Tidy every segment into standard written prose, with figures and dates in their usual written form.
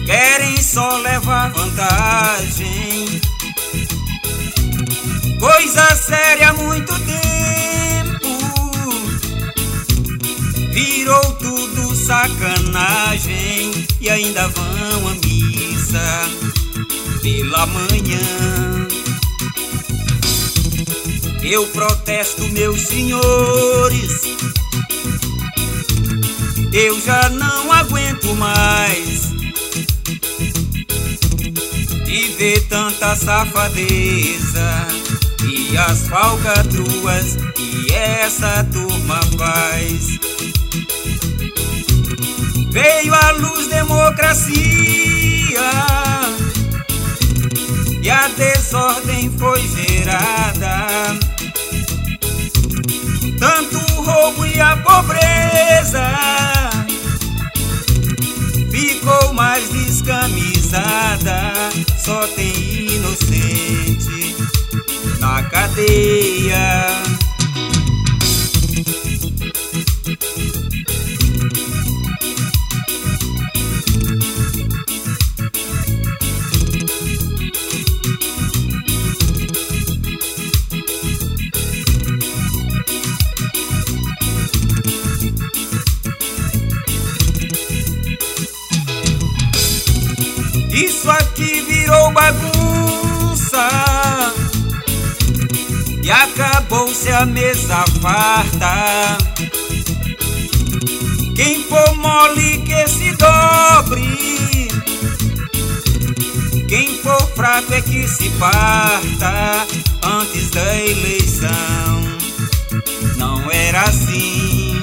querem só levar vantagem. Coisa séria há muito tempo, virou tudo sacanagem. E ainda vão à missa pela manhã. Eu protesto, meus senhores, eu já não aguento mais de ver tanta safadeza e as falcatruas que essa turma faz. Veio à luz democracia e a desordem foi gerada. Tanto o roubo e a pobreza ficou mais descamisada. Só tem inocente na cadeia. Isso aqui virou bagunça e acabou-se a mesa farta. Quem for mole que se dobre, quem for fraco é que se parta. Antes da eleição não era assim.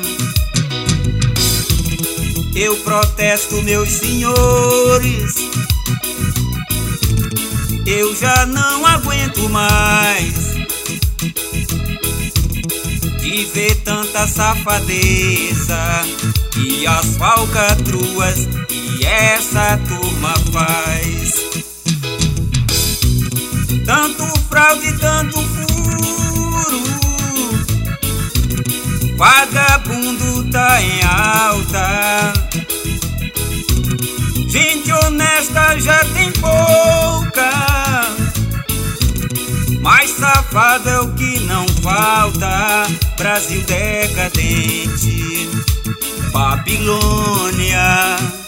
Eu protesto, meus senhores, eu já não aguento mais de ver tanta safadeza e as falcatruas que essa turma faz. Tanto fraude, tanto furo, vagabundo tá em alta. Gente honesta já tem pouca, mas safado é o que não falta. Brasil decadente, Babilônia.